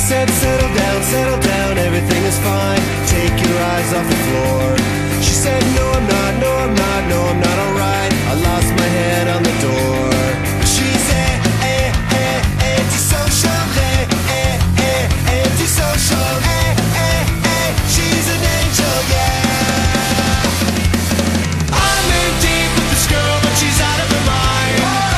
said, settle down, everything is fine. Take your eyes off the floor. She said, no I'm not, no I'm not, no I'm not alright. I lost my head on the door. She's antisocial, antisocial, she's an angel, yeah. I'm in deep with this girl, but she's out of her mind.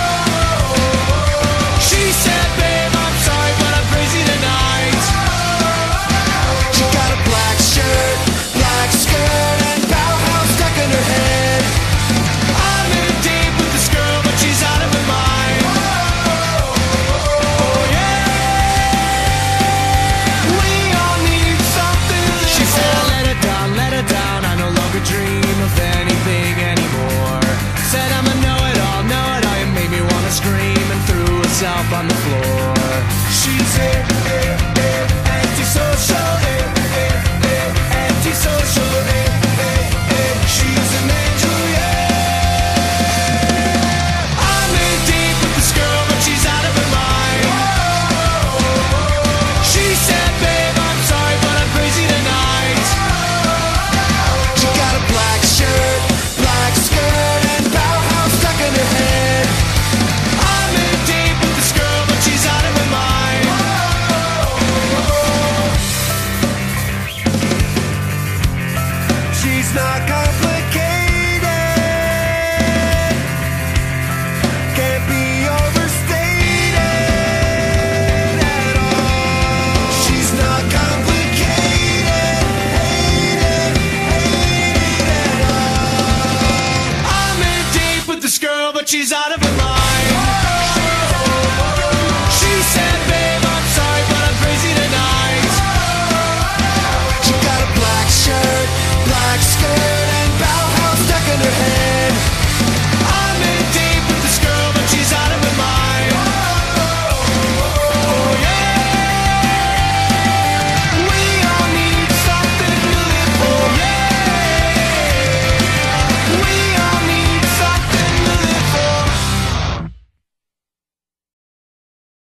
She said, babe, I'm sorry, but I'm crazy tonight. She got a black shirt, black skirt, and Bauhaus stuck in her head. I'm in deep with this girl, but she's out of her mind. Oh yeah, we all need something. She said, let it down, I no longer dream of anything anymore. Said I'm a know-it-all, you made me wanna scream, and threw herself on the floor. She's antisocial, antisocial, she's an angel, yeah. I'm in deep with this girl, but she's out of her mind. She said, babe, I'm sorry, but I'm crazy tonight. She got a black shirt, black skirt, and Bauhaus stuck in her head. I'm in deep with this girl, but she's out of her mind. She's not complicated, can't be overstated at all. She's not complicated, hated at all. I'm in deep with this girl, but she's out of her